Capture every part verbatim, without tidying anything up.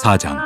사 장.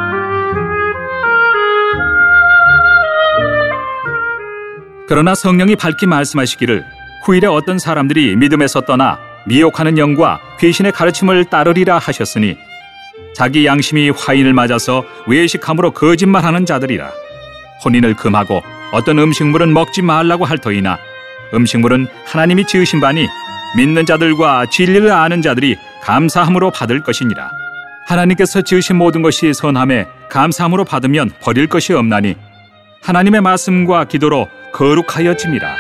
그러나 성령이 밝히 말씀하시기를 후일에 어떤 사람들이 믿음에서 떠나 미혹하는 영과 귀신의 가르침을 따르리라 하셨으니 자기 양심이 화인을 맞아서 외식함으로 거짓말하는 자들이라. 혼인을 금하고 어떤 음식물은 먹지 말라고 할 터이나 음식물은 하나님이 지으신 바니 믿는 자들과 진리를 아는 자들이 감사함으로 받을 것이니라. 하나님께서 지으신 모든 것이 선함에 감사함으로 받으면 버릴 것이 없나니 하나님의 말씀과 기도로 거룩하여짐이라.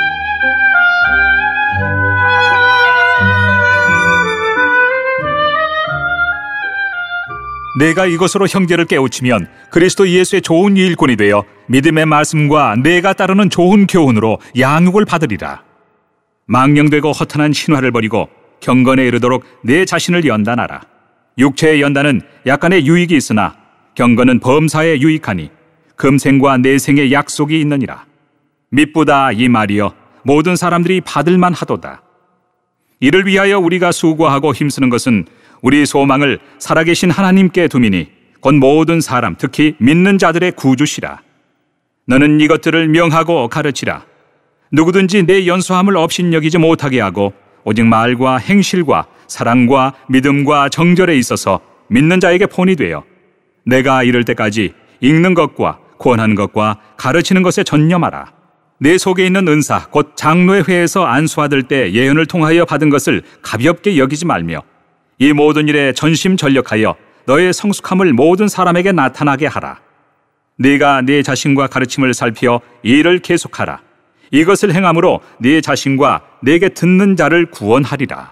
내가 이것으로 형제를 깨우치면 그리스도 예수의 좋은 일꾼이 되어 믿음의 말씀과 내가 따르는 좋은 교훈으로 양육을 받으리라. 망령되고 허탄한 신화를 버리고 경건에 이르도록 내 자신을 연단하라. 육체의 연단은 약간의 유익이 있으나 경건은 범사에 유익하니 금생과 내생의 약속이 있느니라. 미쁘다 이 말이여 모든 사람들이 받을만 하도다. 이를 위하여 우리가 수고하고 힘쓰는 것은 우리 소망을 살아계신 하나님께 두미니 곧 모든 사람 특히 믿는 자들의 구주시라. 너는 이것들을 명하고 가르치라. 누구든지 내 연소함을 업신여기지 못하게 하고 오직 말과 행실과 사랑과 믿음과 정절에 있어서 믿는 자에게 본이 되어 내가 이를 때까지 읽는 것과 권하는 것과 가르치는 것에 전념하라. 내 속에 있는 은사 곧 장로의 회에서 안수받을 때 예언을 통하여 받은 것을 가볍게 여기지 말며 이 모든 일에 전심전력하여 너의 성숙함을 모든 사람에게 나타나게 하라. 네가 네 자신과 가르침을 살피어 이 일을 계속하라. 이것을 행함으로 네 자신과 내게 듣는 자를 구원하리라.